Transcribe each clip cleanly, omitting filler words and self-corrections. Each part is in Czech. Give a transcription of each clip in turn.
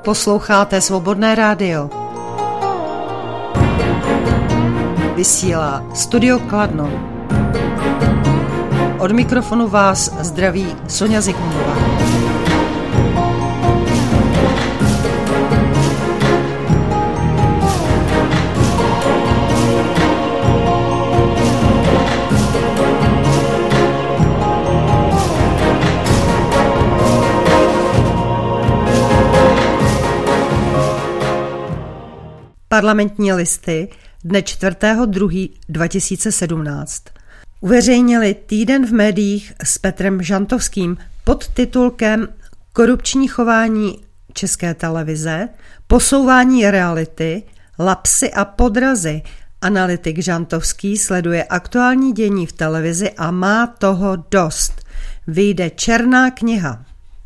Posloucháte Svobodné rádio. Vysílá Studio Kladno. Od mikrofonu vás zdraví Sonja Zikmundová. Parlamentní listy dne 4.2.2017 uveřejnili týden v médiích s Petrem Žantovským pod titulkem Korupční chování České televize, posouvání reality, lapsy a podrazy. Analytik Žantovský sleduje aktuální dění v televizi a má toho dost. Vyjde černá kniha.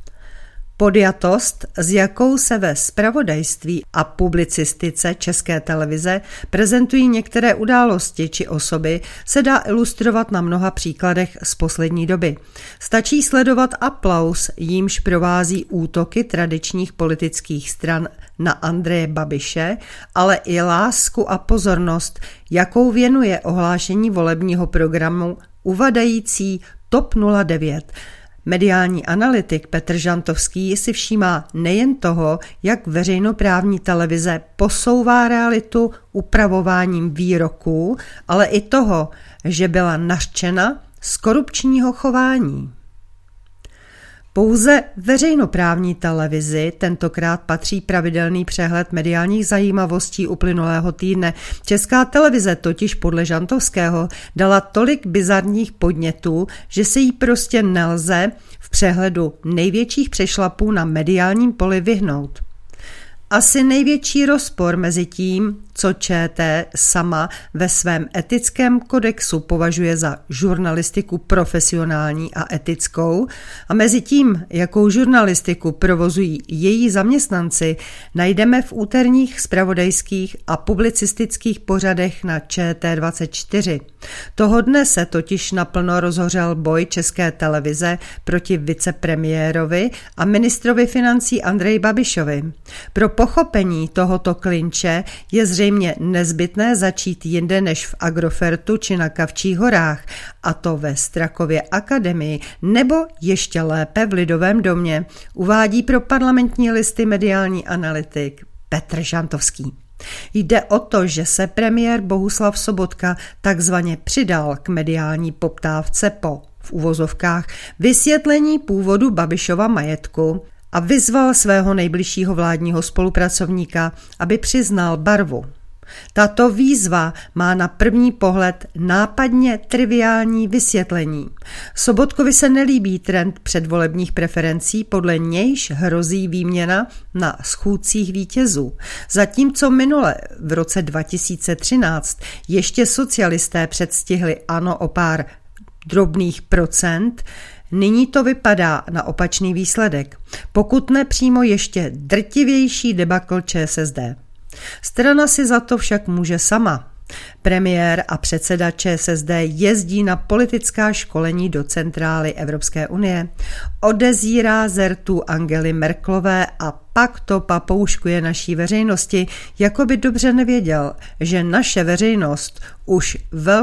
Podjatost, s jakou se ve zpravodajství a publicistice České televize prezentují některé události či osoby, se dá ilustrovat na mnoha příkladech z poslední doby. Stačí sledovat aplaus, jímž provází útoky tradičních politických stran na Andreje Babiše, ale i lásku a pozornost, jakou věnuje ohlášení volebního programu uvadající TOP 09. Mediální analytik Petr Žantovský si všímá nejen toho, jak veřejnoprávní televize posouvá realitu upravováním výroků, ale i toho, že byla nařčena z korupčního chování. Pouze veřejnoprávní televizi tentokrát patří pravidelný přehled mediálních zajímavostí uplynulého týdne. Česká televize totiž podle Žantovského dala tolik bizarních podnětů, že se jí prostě nelze v přehledu největších přešlapů na mediálním poli vyhnout. Asi největší rozpor mezi tím, co ČT sama ve svém etickém kodexu považuje za žurnalistiku profesionální a etickou, a mezi tím, jakou žurnalistiku provozují její zaměstnanci, najdeme v úterních zpravodajských a publicistických pořadech na ČT24. Toho dne se totiž naplno rozhořel boj České televize proti vicepremiérovi a ministrovi financí Andreji Babišovi. Pro pochopení tohoto klinče je zřejmě nezbytné začít jinde než v Agrofertu či na Kavčích horách, a to ve Strakově akademii, nebo ještě lépe v Lidovém domě, uvádí pro Parlamentní listy mediální analytik Petr Žantovský. Jde o to, že se premiér Bohuslav Sobotka takzvaně přidal k mediální poptávce po, v uvozovkách, vysvětlení původu Babišova majetku a vyzval svého nejbližšího vládního spolupracovníka, aby přiznal barvu. Tato výzva má na první pohled nápadně triviální vysvětlení. Sobotkovi se nelíbí trend předvolebních preferencí, podle nějž hrozí výměna na schůdcích vítězů. Zatímco minule v roce 2013 ještě socialisté předstihli ANO o pár drobných procent, nyní to vypadá na opačný výsledek, pokud ne přímo ještě drtivější debakl ČSSD. Strana si za to však může sama. Premiér a předseda ČSSD jezdí na politická školení do centrály Evropské unie, odezírá zertu Angely Merkelové a pak to papouškuje naší veřejnosti, jako by dobře nevěděl, že naše veřejnost už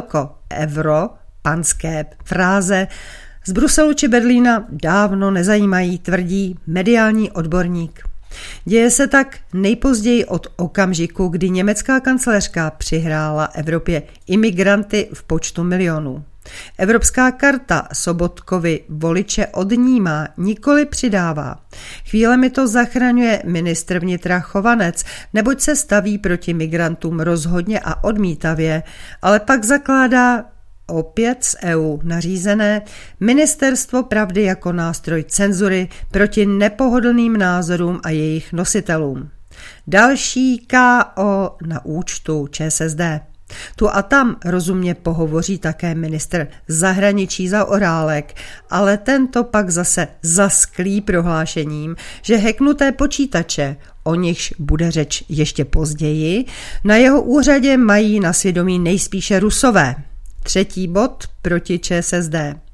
panské fráze z Bruselu či Berlína dávno nezajímají, tvrdí mediální odborník. Děje se tak nejpozději od okamžiku, kdy německá kancléřka přihrála Evropě imigranty v počtu milionů. Evropská karta Sobotkovi voliče odnímá, nikoli přidává. Chvílemi to zachraňuje ministr vnitra Chovanec, neboť se staví proti migrantům rozhodně a odmítavě, ale pak zakládá opět z EU nařízené Ministerstvo pravdy jako nástroj cenzury proti nepohodlným názorům a jejich nositelům. Další KO na účtu ČSSD. Tu a tam rozumně pohovoří také ministr zahraničí Zaorálek, ale tento pak zase zasklí prohlášením, že hacknuté počítače, o nichž bude řeč ještě později, na jeho úřadě mají na svědomí nejspíše Rusové. Třetí bod proti ČSSD.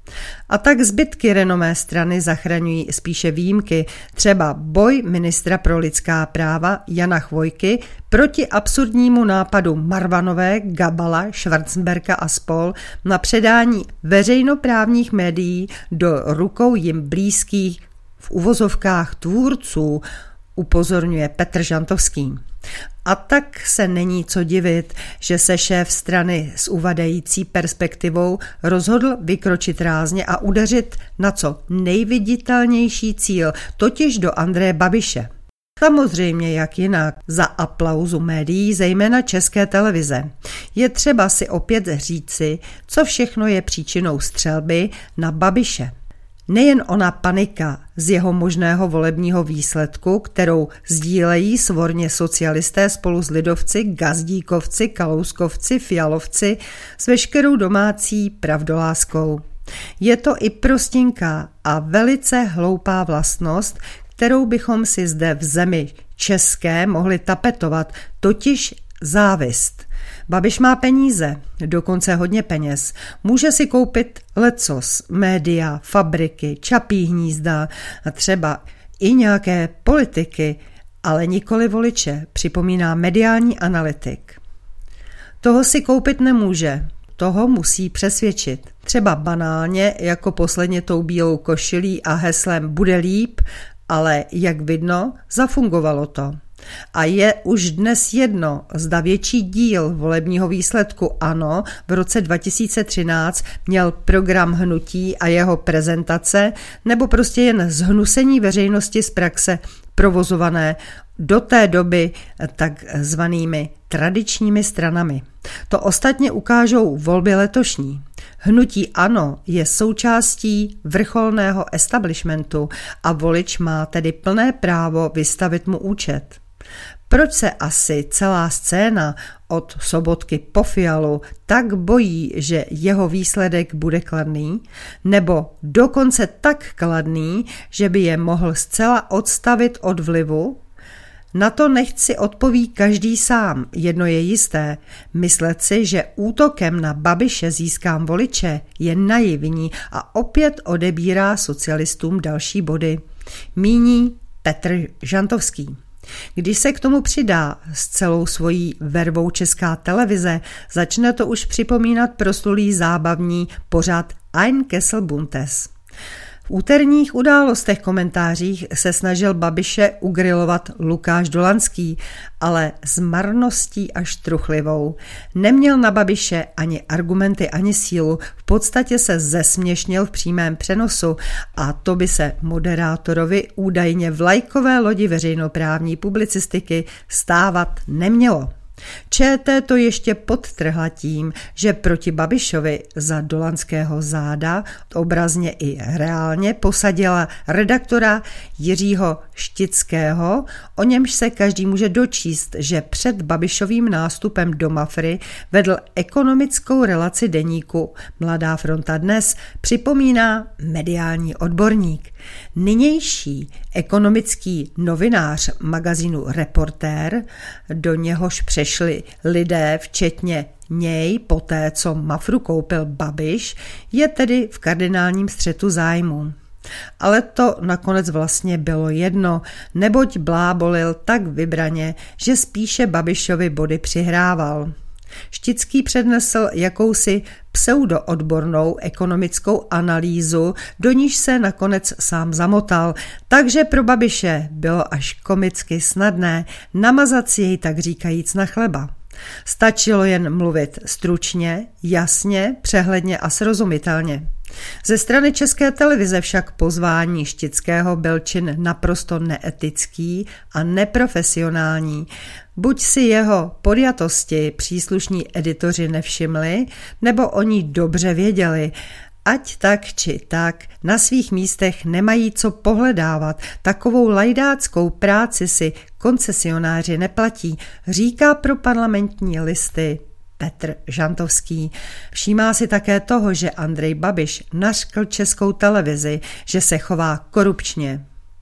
A tak zbytky renomé strany zachraňují spíše výjimky, třeba boj ministra pro lidská práva Jana Chvojky proti absurdnímu nápadu Marvanové, Gabala, Schwarzenberga a spol. Na předání veřejnoprávních médií do rukou jim blízkých v uvozovkách tvůrců, upozorňuje Petr Žantovský. A tak se není co divit, že se šéf strany s uvadající perspektivou rozhodl vykročit rázně a udeřit na co nejviditelnější cíl, totiž do Andreje Babiše. Samozřejmě jak jinak, za aplauzu médií, zejména České televize. Je třeba si opět říci, co všechno je příčinou střelby na Babiše. Nejen ona panika z jeho možného volebního výsledku, kterou sdílejí svorně socialisté spolu s lidovci, gazdíkovci, kalouskovci, fialovci s veškerou domácí pravdoláskou. Je to i prostinká a velice hloupá vlastnost, kterou bychom si zde v zemi české mohli tapetovat, totiž závist. Babiš má peníze, dokonce hodně peněz. Může si koupit lecos, média, fabriky, Čapí hnízda a třeba i nějaké politiky, ale nikoli voliče, připomíná mediální analytik. Toho si koupit nemůže, toho musí přesvědčit. Třeba banálně, jako posledně tou bílou košilí a heslem bude líp, ale jak vidno, zafungovalo to. A je už dnes jedno, zda větší díl volebního výsledku ANO v roce 2013 měl program hnutí a jeho prezentace, nebo prostě jen zhnusení veřejnosti z praxe provozované do té doby takzvanými tradičními stranami. To ostatně ukážou volby letošní. Hnutí ANO je součástí vrcholného establishmentu a volič má tedy plné právo vystavit mu účet. Proč se asi celá scéna od Sobotky po Fialu tak bojí, že jeho výsledek bude kladný, nebo dokonce tak kladný, že by je mohl zcela odstavit od vlivu? Na to nechť si odpoví každý sám, jedno je jisté. Myslet si, že útokem na Babiše získám voliče, je naivní a opět odebírá socialistům další body. Míní Petr Žantovský. Když se k tomu přidá s celou svojí vervou Česká televize, začne to už připomínat proslulý zábavní pořad Ein Kessel Buntes. V úterních událostech komentářích se snažil Babiše ugrilovat Lukáš Dolanský, ale s marností až truchlivou. Neměl na Babiše ani argumenty, ani sílu, v podstatě se zesměšnil v přímém přenosu a to by se moderátorovi údajně vlajkové lodi veřejnoprávní publicistiky stávat nemělo. ČT to ještě podtrhla tím, že proti Babišovi za Dolanského záda obrazně i reálně posadila redaktora Jiřího Štického, o němž se každý může dočíst, že před Babišovým nástupem do Mafry vedl ekonomickou relaci deníku Mladá fronta dnes, připomíná mediální odborník. Nynější ekonomický novinář magazínu Reportér, do něhož přešli lidé včetně něj poté, co Mafru koupil Babiš, je tedy v kardinálním střetu zájmu. Ale to nakonec vlastně bylo jedno, neboť blábolil tak vybraně, že spíše Babišovi body přihrával. Štický přednesl jakousi pseudoodbornou ekonomickou analýzu, do níž se nakonec sám zamotal, takže pro Babiše bylo až komicky snadné namazat si jej tak říkajíc na chleba. Stačilo jen mluvit stručně, jasně, přehledně a srozumitelně. Ze strany České televize však pozvání Štického byl čin naprosto neetický a neprofesionální. Buď si jeho podjatosti příslušní editoři nevšimli, nebo o ní dobře věděli. Ať tak či tak, na svých místech nemají co pohledávat, takovou lajdáckou práci si koncesionáři neplatí, říká pro Parlamentní listy Petr Žantovský. Všímá si také toho, že Andrej Babiš nařkl Českou televizi, že se chová korupčně.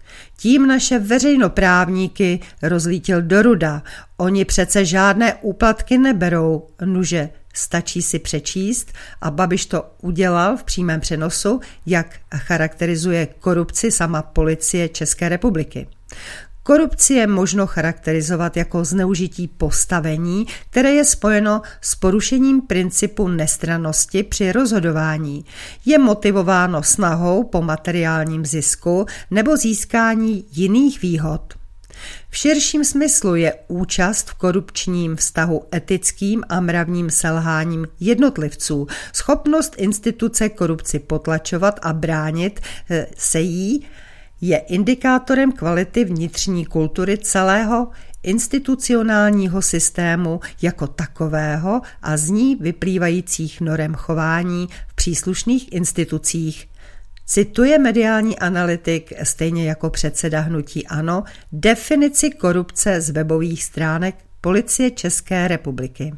Tím naše veřejnoprávníky rozlítil do ruda. Oni přece žádné úplatky neberou, nuže Stačí si přečíst, a Babiš to udělal v přímém přenosu, jak charakterizuje korupci sama Policie České republiky. Korupci je možno charakterizovat jako zneužití postavení, které je spojeno s porušením principu nestrannosti při rozhodování. Je motivováno snahou po materiálním zisku nebo získání jiných výhod. V širším smyslu je účast v korupčním vztahu etickým a mravním selháním jednotlivců, schopnost instituce korupci potlačovat a bránit se jí, je indikátorem kvality vnitřní kultury celého institucionálního systému jako takového a z ní vyplývajících norem chování v příslušných institucích. Cituje mediální analytik, stejně jako předseda hnutí ANO, definici korupce z webových stránek Policie České republiky.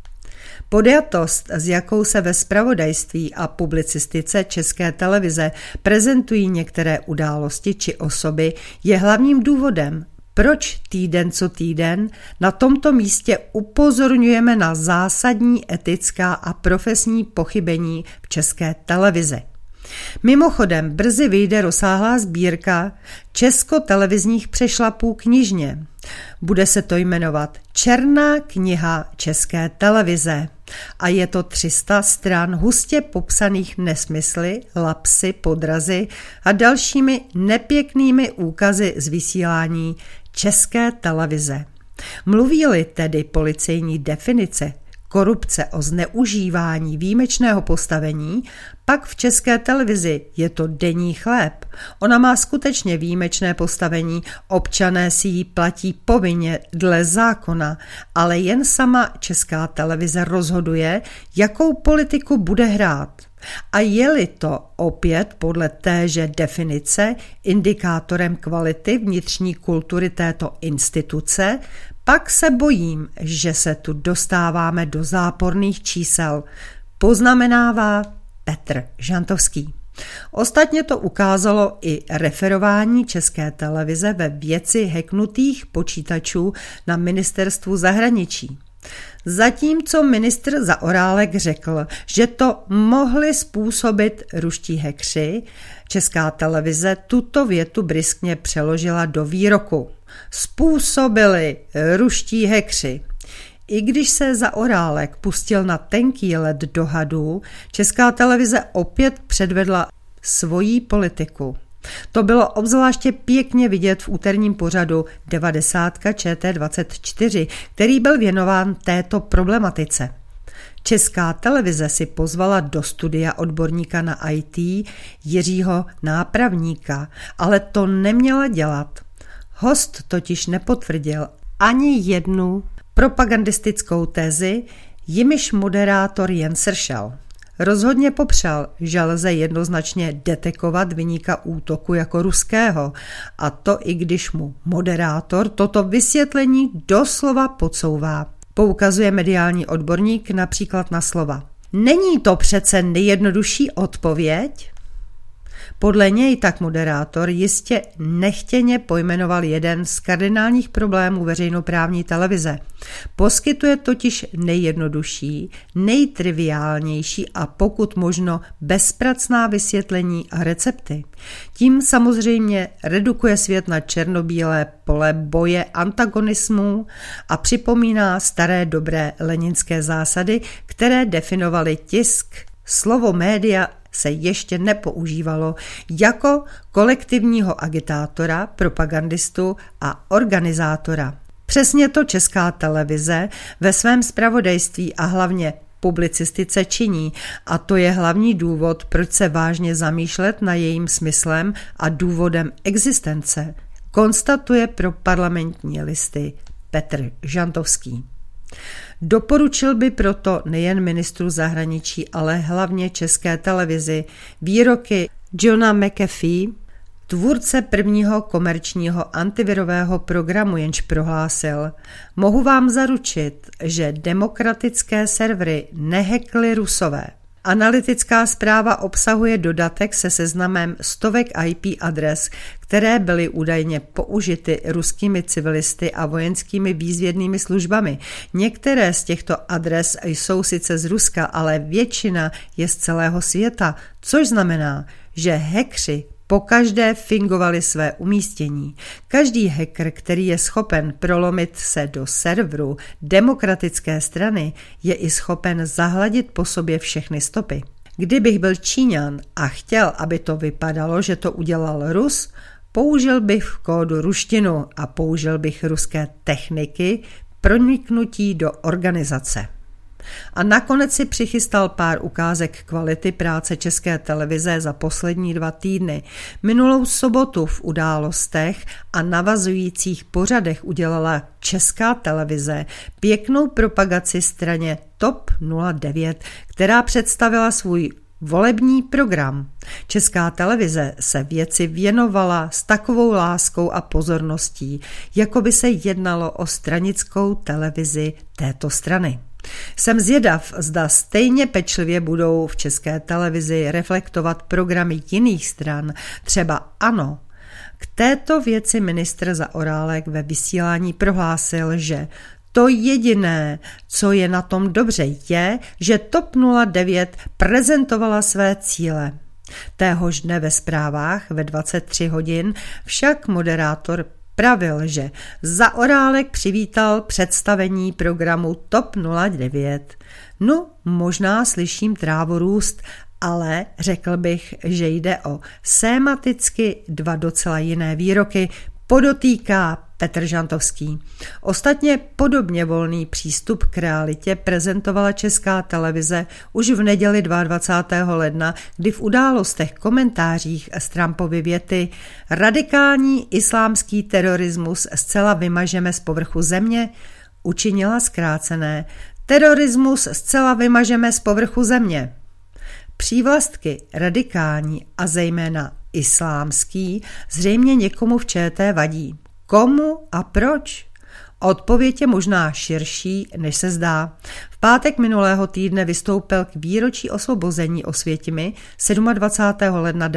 Podjatost, s jakou se ve zpravodajství a publicistice České televize prezentují některé události či osoby, je hlavním důvodem, proč týden co týden na tomto místě upozorňujeme na zásadní etická a profesní pochybení v České televizi. Mimochodem, brzy vyjde rozsáhlá sbírka českotelevizních přešlapů knižně. Bude se to jmenovat Černá kniha České televize a je to 300 stran hustě popsaných nesmysly, lapsy, podrazy a dalšími nepěknými úkazy z vysílání České televize. Mluví-li tedy policejní definice korupce o zneužívání výjimečného postavení, pak v České televizi je to denní chléb. Ona má skutečně výjimečné postavení, občané si ji platí povinně dle zákona, ale jen sama Česká televize rozhoduje, jakou politiku bude hrát. A je-li to opět podle téže definice indikátorem kvality vnitřní kultury této instituce, pak se bojím, že se tu dostáváme do záporných čísel, poznamenává Petr Žantovský. Ostatně to ukázalo i referování České televize ve věci hacknutých počítačů na ministerstvu zahraničí. Zatímco ministr Zaorálek řekl, že to mohli způsobit ruští hackři, Česká televize tuto větu bryskně přeložila do výroku. Způsobili ruští hackři. I když se Zaorálek pustil na tenký led do hadů, Česká televize opět předvedla svoji politiku. To bylo obzvláště pěkně vidět v úterním pořadu 90 ČT24, který byl věnován této problematice. Česká televize si pozvala do studia odborníka na IT Jiřího Nápravníka, ale to neměla dělat. Host totiž nepotvrdil ani jednu propagandistickou tezi, jimiž moderátor jen sršel. Rozhodně popřel, že lze jednoznačně detekovat viníka útoku jako ruského, a to i když mu moderátor toto vysvětlení doslova podsouvá. Poukazuje mediální odborník například na slova. Není to přece nejjednodušší odpověď? Podle něj tak moderátor jistě nechtěně pojmenoval jeden z kardinálních problémů veřejnoprávní televize. Poskytuje totiž nejjednodušší, nejtriviálnější a pokud možno bezpracná vysvětlení a recepty. Tím samozřejmě redukuje svět na černobílé pole boje antagonismů a připomíná staré dobré leninské zásady, které definovaly tisk. Slovo média se ještě nepoužívalo jako kolektivního agitátora, propagandistu a organizátora. Přesně to Česká televize ve svém zpravodajství a hlavně publicistice činí a to je hlavní důvod, proč se vážně zamýšlet nad jejím smyslem a důvodem existence, konstatuje pro Parlamentní listy Petr Žantovský. Doporučil by proto nejen ministru zahraničí, ale hlavně České televizi výroky Johna McAfee, tvůrce prvního komerčního antivirového programu, jenž prohlásil: mohu vám zaručit, že demokratické servery nehackli Rusové. Analytická zpráva obsahuje dodatek se seznamem stovek IP adres, které byly údajně použity ruskými civilisty a vojenskými výzvědnými službami. Některé z těchto adres jsou sice z Ruska, ale většina je z celého světa, což znamená, že hackři pokaždé fingovali své umístění. Každý hacker, který je schopen prolomit se do serveru Demokratické strany, je i schopen zahladit po sobě všechny stopy. Kdybych byl Číňan a chtěl, aby to vypadalo, že to udělal Rus, použil bych v kódu ruštinu a použil bych ruské techniky proniknutí do organizace. A nakonec si přichystal pár ukázek kvality práce České televize za poslední 2 týdny. Minulou sobotu v Událostech a navazujících pořadech udělala Česká televize pěknou propagaci straně TOP 09, která představila svůj volební program. Česká televize se věci věnovala s takovou láskou a pozorností, jako by se jednalo o stranickou televizi této strany. Jsem zvědav, zda stejně pečlivě budou v České televizi reflektovat programy jiných stran, třeba ANO. K této věci ministr Zaorálek ve vysílání prohlásil, že to jediné, co je na tom dobře, je, že TOP 09 prezentovala své cíle. Téhož dne ve zprávách ve 23 hodin však moderátor pravil, že Zaorálek přivítal představení programu TOP 09. No, možná slyším trávu růst, ale řekl bych, že jde o sématicky 2 docela jiné výroky, podotýká Petr Žantovský. Ostatně podobně volný přístup k realitě prezentovala Česká televize už v neděli 22. ledna, kdy v Událostech komentářích z Trumpovy věty radikální islámský terorismus zcela vymažeme z povrchu země učinila zkrácené terorismus zcela vymažeme z povrchu země. Přívlastky radikální a zejména islámský zřejmě někomu v ČT vadí. Komu a proč? Odpověď je možná širší, než se zdá. V pátek minulého týdne vystoupil k výročí osvobození Osvětimi 27. ledna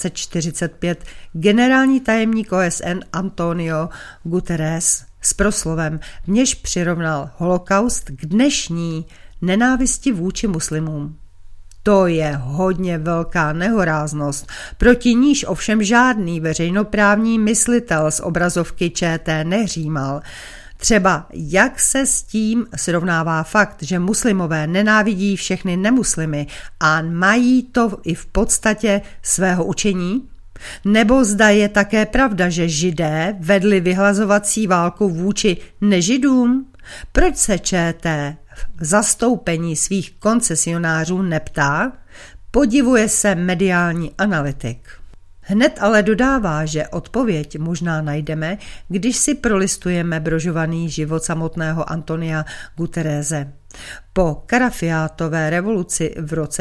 1945 generální tajemník OSN Antonio Guterres s proslovem, v něž přirovnal holokaust k dnešní nenávisti vůči muslimům. To je hodně velká nehoráznost, proti níž ovšem žádný veřejnoprávní myslitel z obrazovky ČT nehřímal. Třeba jak se s tím srovnává fakt, že muslimové nenávidí všechny nemuslimy a mají to i v podstatě svého učení? Nebo zda je také pravda, že Židé vedli vyhlazovací válku vůči nežidům? Proč se ČT v zastoupení svých koncesionářů neptá? Podivuje se mediální analytik. Hned ale dodává, že odpověď možná najdeme, když si prolistujeme brožovaný život samotného Antonia Guterrese. Po Karafiátové revoluci v roce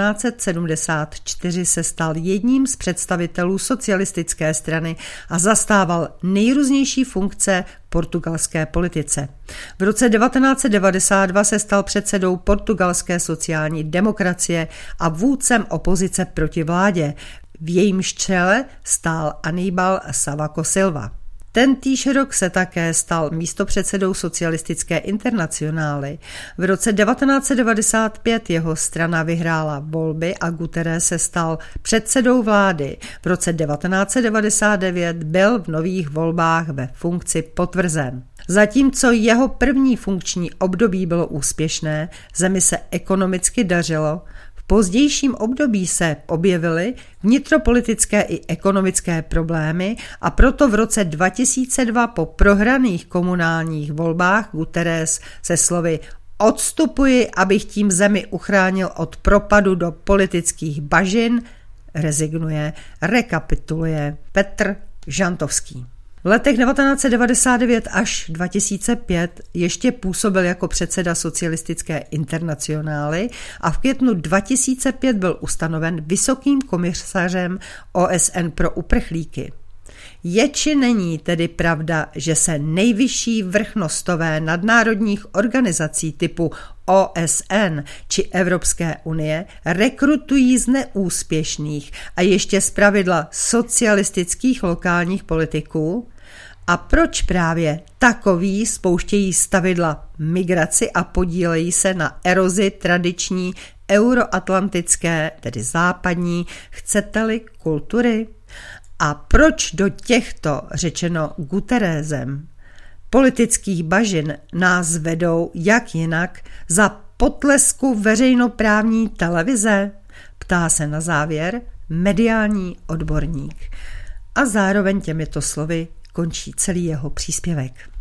1974 se stal jedním z představitelů socialistické strany a zastával nejrůznější funkce v portugalské politice. V roce 1992 se stal předsedou portugalské sociální demokracie a vůdcem opozice proti vládě. V jejímž čele stál Aníbal Cavaco Silva. Tentýž rok se také stal místopředsedou socialistické internacionály. V roce 1995 jeho strana vyhrála volby a Guterres se stal předsedou vlády. V roce 1999 byl v nových volbách ve funkci potvrzen. Zatímco jeho první funkční období bylo úspěšné, zemi se ekonomicky dařilo, v pozdějším období se objevily vnitropolitické i ekonomické problémy a proto v roce 2002 po prohraných komunálních volbách Guterres se slovy odstupuji, abych tím zemi uchránil od propadu do politických bažin, rezignuje, rekapituluje Petr Žantovský. V letech 1999 až 2005 ještě působil jako předseda socialistické internacionály a v květnu 2005 byl ustanoven vysokým komisařem OSN pro uprchlíky. Je či není tedy pravda, že se nejvyšší vrchnostové nadnárodních organizací typu OSN či Evropské unie rekrutují z neúspěšných a ještě zpravidla socialistických lokálních politiků? A proč právě takoví spouštějí stavidla migraci a podílejí se na erozi tradiční euroatlantické, tedy západní, chcete-li, kultury? A proč do těchto, řečeno Guterresem, politických bažin nás vedou jak jinak za potlesku veřejnoprávní televize? Ptá se na závěr mediální odborník. A zároveň těmito slovy končí celý jeho příspěvek.